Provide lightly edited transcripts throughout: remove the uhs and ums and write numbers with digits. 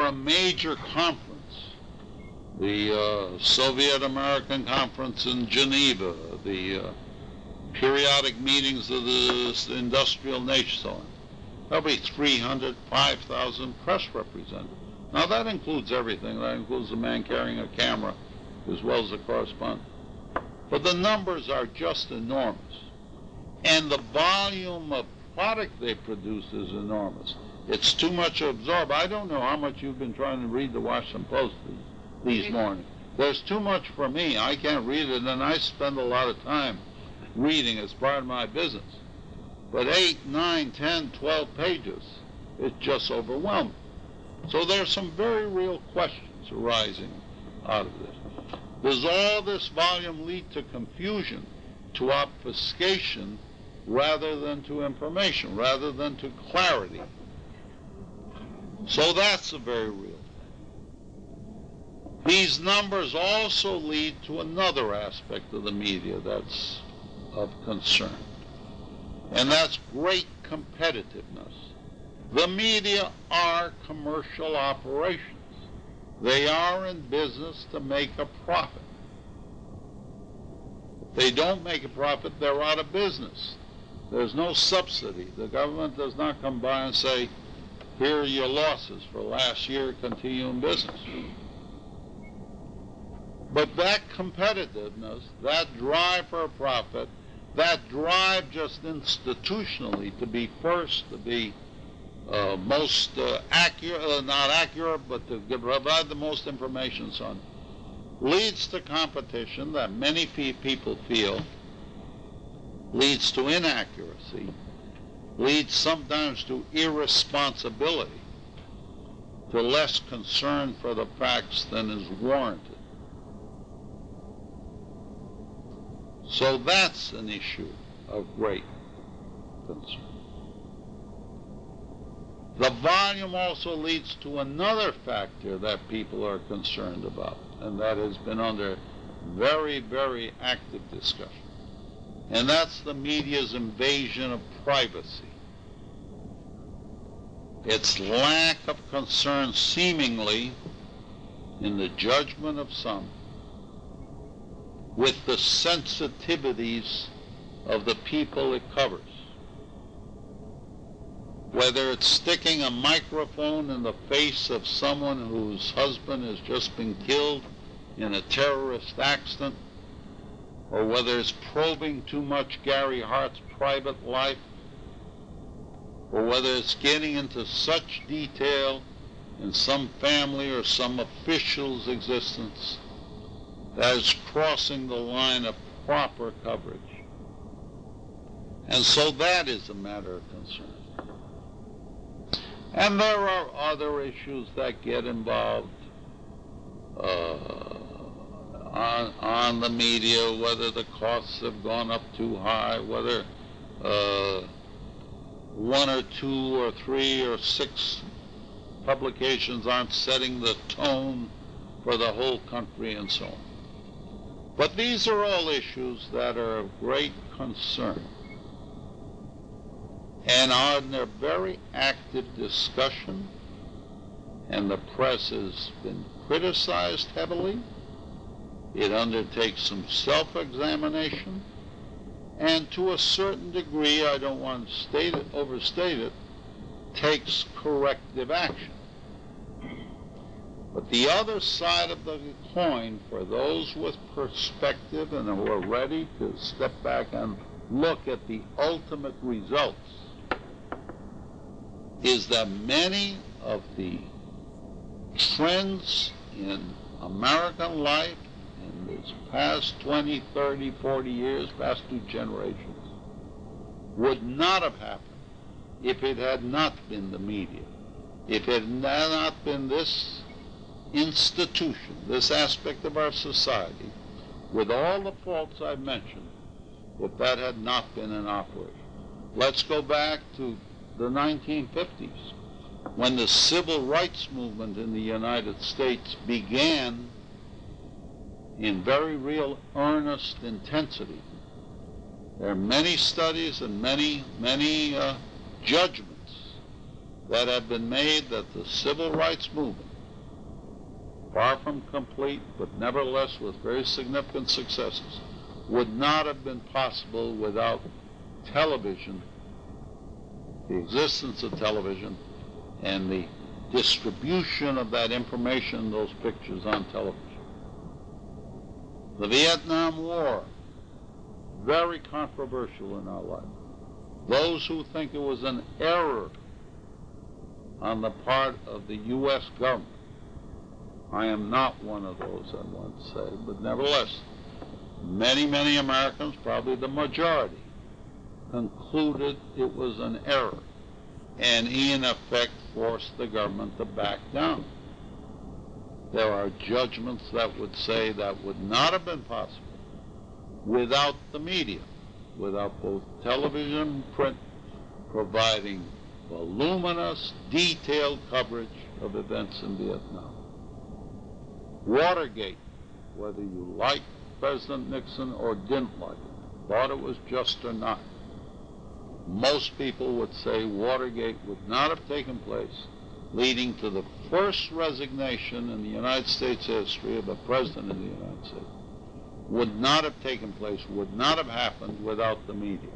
a major conference, the Soviet-American Conference in Geneva, the periodic meetings of the industrial nations, so on, there'll be 300, 5,000 press representatives. Now that includes everything. That includes the man carrying a camera as well as the correspondent. But the numbers are just enormous. And the volume of product they produce is enormous. It's too much to absorb. I don't know how much you've been trying to read the Washington Post these mornings. There's too much for me. I can't read it, and I spend a lot of time reading as part of my business. But 8, 9, 10, 12 pages, it's just overwhelming. So there's some very real questions arising out of this. Does all this volume lead to confusion, to obfuscation, rather than to information, rather than to clarity? So that's a very real thing. These numbers also lead to another aspect of the media that's of concern, and that's great competitiveness. The media are commercial operations. They are in business to make a profit. If they don't make a profit, they're out of business. There's no subsidy. The government does not come by and say, here are your losses for last year, continue in business. But that competitiveness, that drive for a profit, that drive just institutionally to be first, to be most accurate, not accurate, but to provide the most information, son, leads to competition that many people feel leads to inaccuracy, leads sometimes to irresponsibility, to less concern for the facts than is warranted. So that's an issue of great concern. The volume also leads to another factor that people are concerned about, and that has been under very, very active discussion. And that's the media's invasion of privacy. Its lack of concern, seemingly, in the judgment of some, with the sensitivities of the people it covers. Whether it's sticking a microphone in the face of someone whose husband has just been killed in a terrorist accident, or whether it's probing too much Gary Hart's private life, or whether it's getting into such detail in some family or some official's existence that is crossing the line of proper coverage. And so that is a matter of concern. And there are other issues that get involved on the media, whether the costs have gone up too high, whether 1 or 2 or 3 or 6 publications aren't setting the tone for the whole country and so on. But these are all issues that are of great concern and are under very active discussion, and the press has been criticized heavily. It undertakes some self-examination, and to a certain degree, I don't want to overstate it, takes corrective action. But the other side of the coin, for those with perspective and who are ready to step back and look at the ultimate results, is that many of the trends in American life in this past 20, 30, 40 years, past 2 generations, would not have happened if it had not been the media, if it had not been this institution, this aspect of our society, with all the faults I've mentioned, if that had not been in operation. Let's go back to the 1950s, when the civil rights movement in the United States began in very real earnest intensity. There are many studies and many judgments that have been made that the civil rights movement far from complete, but nevertheless with very significant successes, would not have been possible without television, the existence of television, and the distribution of that information, those pictures on television. The Vietnam War, very controversial in our life. Those who think it was an error on the part of the U.S. government, I am not one of those, I want to say, but nevertheless, many, many Americans, probably the majority, concluded it was an error, and in effect forced the government to back down. There are judgments that would say that would not have been possible without the media, without both television and print providing voluminous, detailed coverage of events in Vietnam. Watergate, whether you liked President Nixon or didn't like him, thought it was just or not, most people would say Watergate would not have taken place, leading to the first resignation in the United States history of a president of the United States, would not have taken place, would not have happened without the media.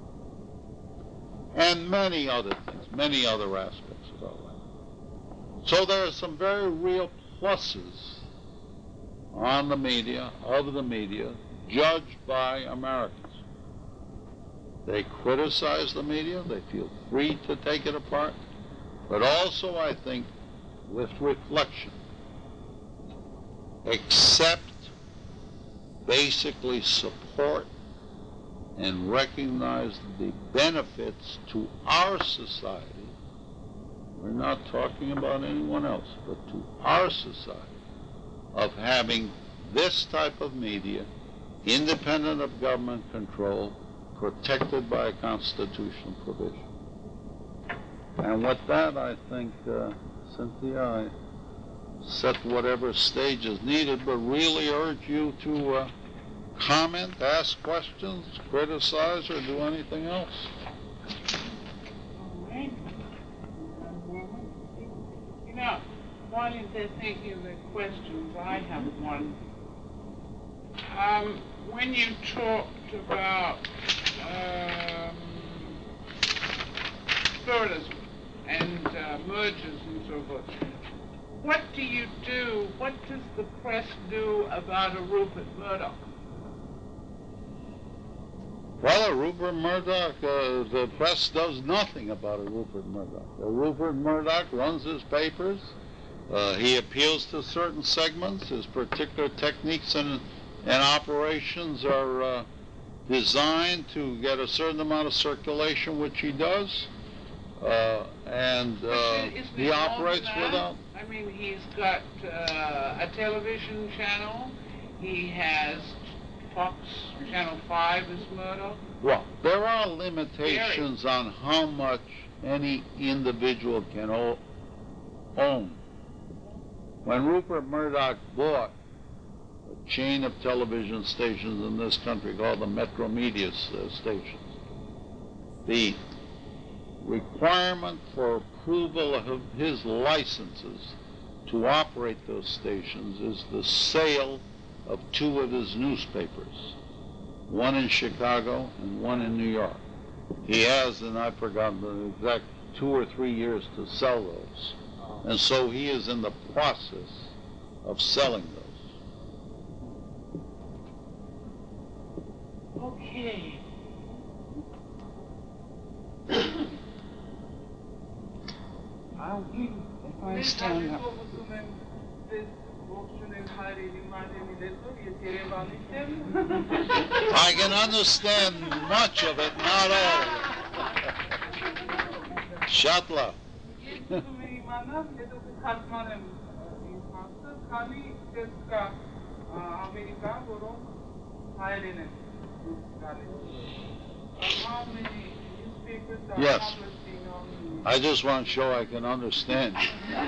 And many other things, many other aspects of our life. So there are some very real pluses on the media, of the media, judged by Americans. They criticize the media, they feel free to take it apart, but also, I think, with reflection, accept, basically support, and recognize the benefits to our society. We're not talking about anyone else, but to our society, of having this type of media, independent of government control, protected by a constitutional provision. And with that, I think, Cynthia, I set whatever stage is needed, but really urge you to comment, ask questions, criticize, or do anything else. All right. You know, while they're thinking of their questions, I have one. When you talked about pluralism and mergers and so forth, what do you do, what does the press do about a Rupert Murdoch? Well, Rupert Murdoch, the press does nothing about a Rupert Murdoch. Rupert Murdoch runs his papers. He appeals to certain segments. His particular techniques and operations are designed to get a certain amount of circulation, which he does. He operates without... I mean, he's got a television channel. He has Fox Channel 5 is Murdoch. Well, there are limitations on how much any individual can own. When Rupert Murdoch bought a chain of television stations in this country called the Metro Media stations, the requirement for approval of his licenses to operate those stations is the sale of two of his newspapers, one in Chicago and one in New York. He has, and I've forgotten the exact 2 or 3 years to sell those. And so he is in the process of selling those. Okay. If I stand up. I can understand much of it, not all of it. Shatla. Yes. I just want to show I can understand.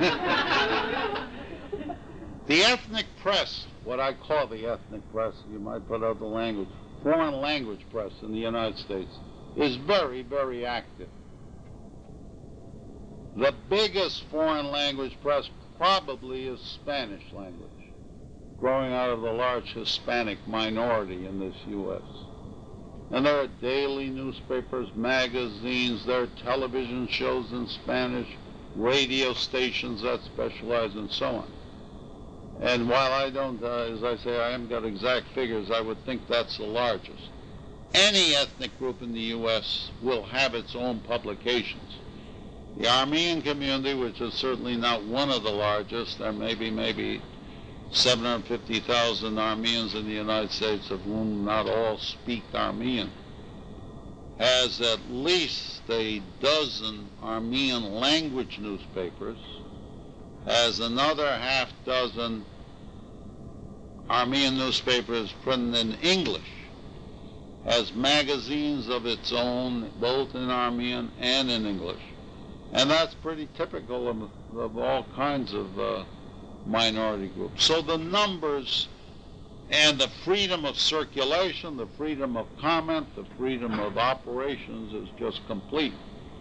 The ethnic press, what I call the ethnic press, you might put out the language, foreign language press in the United States, is very, very active. The biggest foreign language press probably is Spanish language, growing out of the large Hispanic minority in this U.S. And there are daily newspapers, magazines, there are television shows in Spanish, radio stations that specialize, and so on. And while I don't, as I say, I haven't got exact figures, I would think that's the largest. Any ethnic group in the U.S. will have its own publications. The Armenian community, which is certainly not one of the largest, there may be maybe 750,000 Armenians in the United States, of whom not all speak Armenian, has at least a dozen Armenian language newspapers, has another half dozen Armenian newspapers printed in English, has magazines of its own, both in Armenian and in English. And that's pretty typical of all kinds of minority groups. So the numbers and the freedom of circulation, the freedom of comment, the freedom of operations is just complete.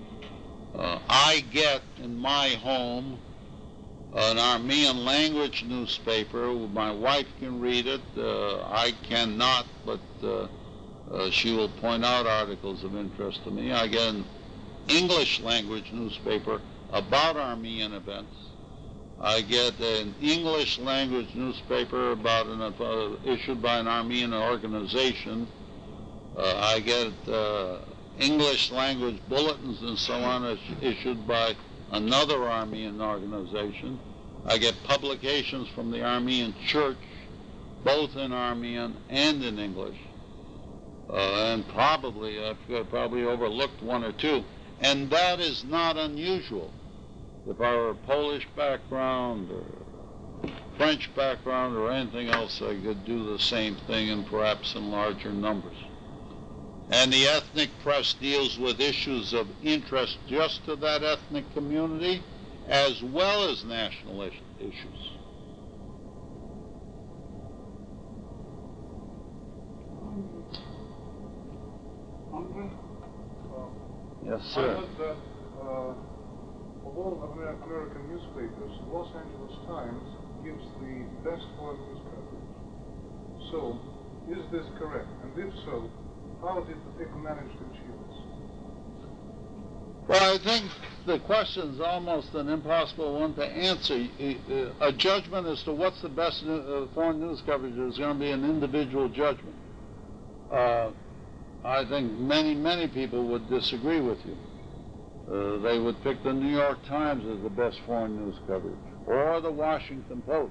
I get in my home an Armenian language newspaper. My wife can read it. I cannot, but she will point out articles of interest to me. I get an English language newspaper about Armenian events. I get an English language newspaper about issued by an Armenian organization. I get English language bulletins and so on issued by another Armenian organization. I get publications from the Armenian Church, both in Armenian and in English. And I've probably overlooked one or two. And that is not unusual. If I were a Polish background or French background or anything else, I could do the same thing and perhaps in larger numbers. And the ethnic press deals with issues of interest just to that ethnic community as well as national issues. Yes, sir. I heard that of all American newspapers, Los Angeles Times gives the best foreign news coverage. So, is this correct? And if so, how did the paper manage to achieve this? Well, I think the question is almost an impossible one to answer. A judgment as to what's the best foreign news coverage is going to be an individual judgment. I think many people would disagree with you. They would pick the New York Times as the best foreign news coverage, or the Washington Post.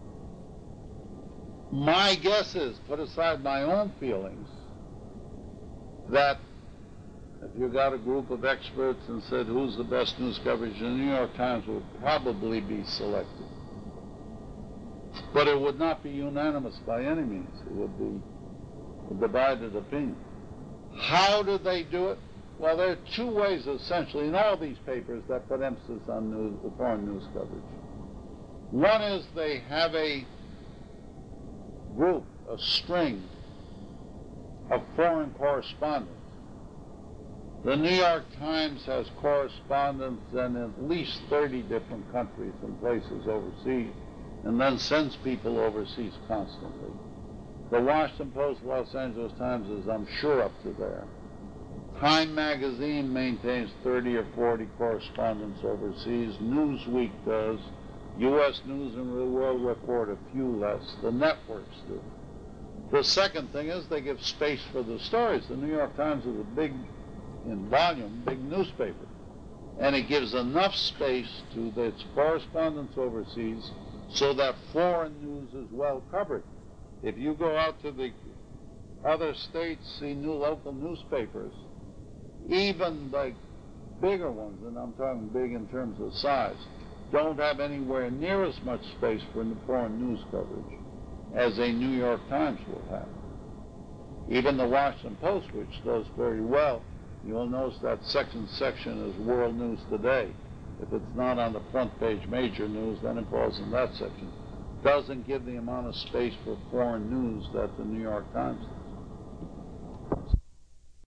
My guess is, put aside my own feelings, that if you got a group of experts and said who's the best news coverage, the New York Times would probably be selected. But it would not be unanimous by any means. It would be a divided opinion. How do they do it? Well, there are two ways, essentially, in all these papers that put emphasis on foreign news coverage. One is they have a group, a string of foreign correspondents. The New York Times has correspondents in at least 30 different countries and places overseas, and then sends people overseas constantly. The Washington Post, Los Angeles Times is, I'm sure, up to there. Time magazine maintains 30 or 40 correspondents overseas. Newsweek does. U.S. News and World Report, a few less. The networks do. The second thing is they give space for the stories. The New York Times is a big, in volume, big newspaper. And it gives enough space to its correspondents overseas so that foreign news is well covered. If you go out to the other states, see new local newspapers, even like bigger ones, and I'm talking big in terms of size, don't have anywhere near as much space for foreign news coverage as a New York Times will have. Even the Washington Post, which does very well, you'll notice that second section is World News Today. If it's not on the front page major news, then it falls in that section. Doesn't give the amount of space for foreign news that the New York Times does.